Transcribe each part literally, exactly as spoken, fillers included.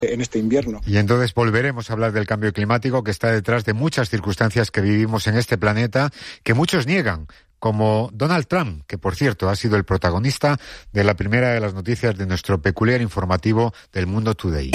en este invierno. Y entonces volveremos a hablar del cambio climático que está detrás de muchas circunstancias que vivimos en este planeta, que muchos niegan, como Donald Trump, que por cierto ha sido el protagonista de la primera de las noticias de nuestro peculiar informativo del Mundo Today.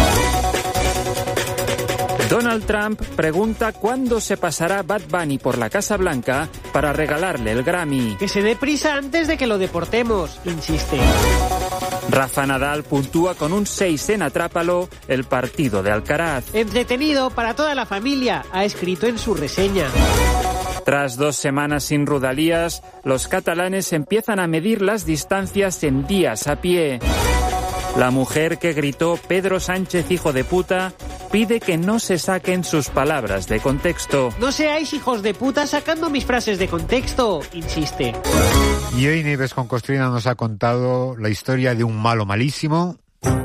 Donald Trump pregunta cuándo se pasará Bad Bunny por la Casa Blanca para regalarle el Grammy. Que se dé prisa antes de que lo deportemos, insiste. Rafa Nadal puntúa con un seis en Atrápalo el partido de Alcaraz. Entretenido para toda la familia, ha escrito en su reseña. Tras dos semanas sin Rodalías, los catalanes empiezan a medir las distancias en días a pie. La mujer que gritó Pedro Sánchez hijo de puta pide que no se saquen sus palabras de contexto. No seáis hijos de puta sacando mis frases de contexto, insiste. Y hoy Nieves con Costrina nos ha contado la historia de un malo malísimo.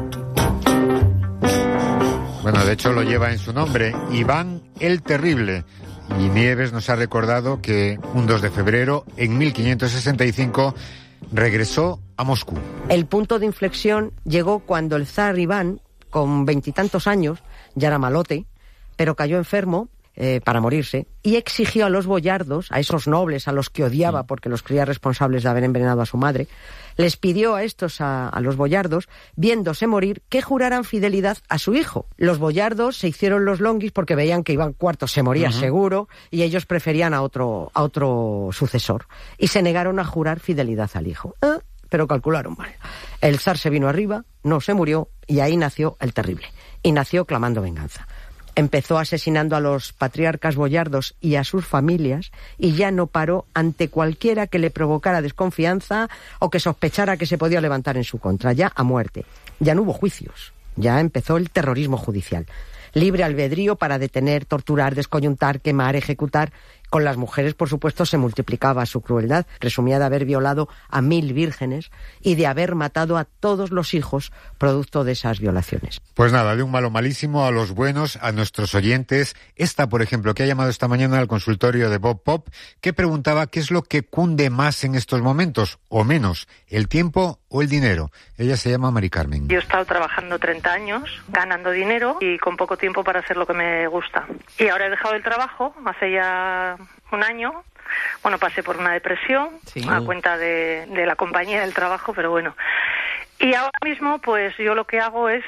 Bueno, de hecho lo lleva en su nombre, Iván el Terrible. Y Nieves nos ha recordado que un dos de febrero, en mil quinientos sesenta y cinco, regresó a Moscú. El punto de inflexión llegó cuando el zar Iván, con veintitantos años, ya era malote, pero cayó enfermo eh, para morirse, y exigió a los boyardos, a esos nobles a los que odiaba porque los creía responsables de haber envenenado a su madre, les pidió a estos, a, a los boyardos, viéndose morir, que juraran fidelidad a su hijo. Los boyardos se hicieron los longuis porque veían que Iván cuarto se moría uh-huh. seguro, y ellos preferían a otro, a otro sucesor, y se negaron a jurar fidelidad al hijo. ¿Eh? Pero calcularon mal. El zar se vino arriba, no se murió, y ahí nació el Terrible. Y nació clamando venganza. Empezó asesinando a los patriarcas boyardos y a sus familias, y ya no paró ante cualquiera que le provocara desconfianza o que sospechara que se podía levantar en su contra, ya a muerte. Ya no hubo juicios, ya empezó el terrorismo judicial. Libre albedrío para detener, torturar, descoyuntar, quemar, ejecutar. Con las mujeres, por supuesto, se multiplicaba su crueldad. Resumía de haber violado a mil vírgenes y de haber matado a todos los hijos producto de esas violaciones. Pues nada, de un malo malísimo a los buenos, a nuestros oyentes. Esta, por ejemplo, que ha llamado esta mañana al consultorio de Bob Pop, que preguntaba qué es lo que cunde más en estos momentos, o menos, el tiempo o el dinero. Ella se llama Mari Carmen. Yo he estado trabajando treinta años, ganando dinero y con poco tiempo para hacer lo que me gusta. Y ahora he dejado el trabajo, hace ya un año. Bueno, pasé por una depresión sí. a cuenta de, de la compañía del trabajo, pero bueno. Y ahora mismo, pues yo lo que hago es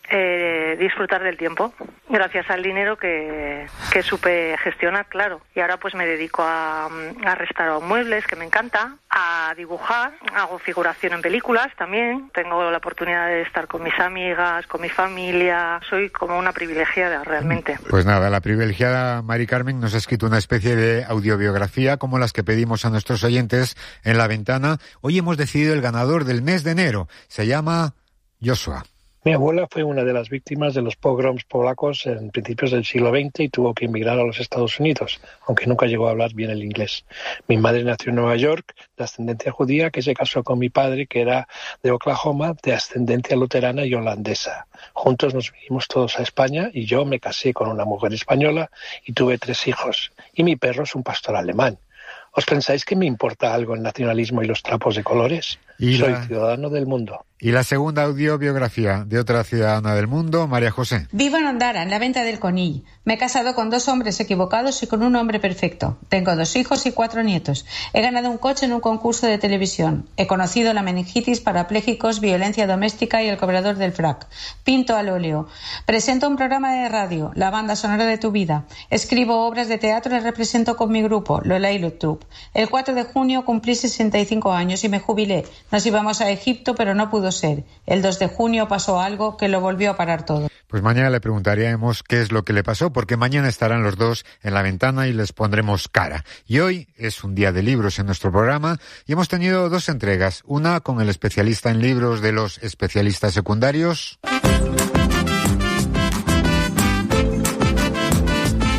eh, disfrutar del tiempo, gracias al dinero que, que supe gestionar, claro. Y ahora pues me dedico a, a restaurar muebles, que me encanta, a dibujar, hago figuración en películas también, tengo la oportunidad de estar con mis amigas, con mi familia, soy como una privilegiada realmente. Pues nada, la privilegiada Mari Carmen nos ha escrito una especie de audiobiografía como las que pedimos a nuestros oyentes en La Ventana. Hoy hemos decidido el ganador del mes de enero, se llama Joshua. Mi abuela fue una de las víctimas de los pogroms polacos en principios del siglo veinte y tuvo que emigrar a los Estados Unidos, aunque nunca llegó a hablar bien el inglés. Mi madre nació en Nueva York, de ascendencia judía, que se casó con mi padre, que era de Oklahoma, de ascendencia luterana y holandesa. Juntos nos vinimos todos a España y yo me casé con una mujer española y tuve tres hijos. Y mi perro es un pastor alemán. ¿Os pensáis que me importa algo el nacionalismo y los trapos de colores? ¿Y Soy la... ciudadano del mundo. Y la segunda audiobiografía de otra ciudadana del mundo, María José. Vivo en Ondara, en la venta del Conill. Me he casado con dos hombres equivocados y con un hombre perfecto. Tengo dos hijos y cuatro nietos. He ganado un coche en un concurso de televisión. He conocido la meningitis, parapléjicos, violencia doméstica y el cobrador del frac. Pinto al óleo. Presento un programa de radio, La banda sonora de tu vida. Escribo obras de teatro y represento con mi grupo, Lola y Troupe. El cuatro de junio cumplí sesenta y cinco años y me jubilé. Nos íbamos a Egipto, pero no pudo ser. El dos de junio pasó algo que lo volvió a parar todo. Pues mañana le preguntaríamos qué es lo que le pasó, porque mañana estarán los dos en La Ventana y les pondremos cara. Y hoy es un día de libros en nuestro programa y hemos tenido dos entregas. Una con el especialista en libros de los especialistas secundarios.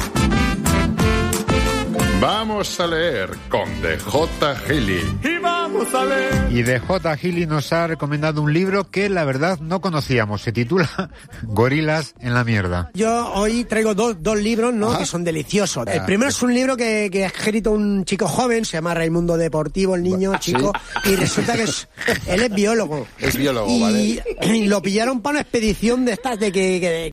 Vamos a leer con D J Gili. Y vamos Y de J. Healy nos ha recomendado un libro que la verdad no conocíamos. Se titula Gorilas en la mierda. Yo hoy traigo dos, dos libros, ¿no? Que son deliciosos. El primero es un libro que, que ha escrito un chico joven, se llama Raimundo Deportivo, el niño chico, ¿sí? Y resulta que es, él es biólogo. Es biólogo, y, vale. Y lo pillaron para una expedición de estas de que, que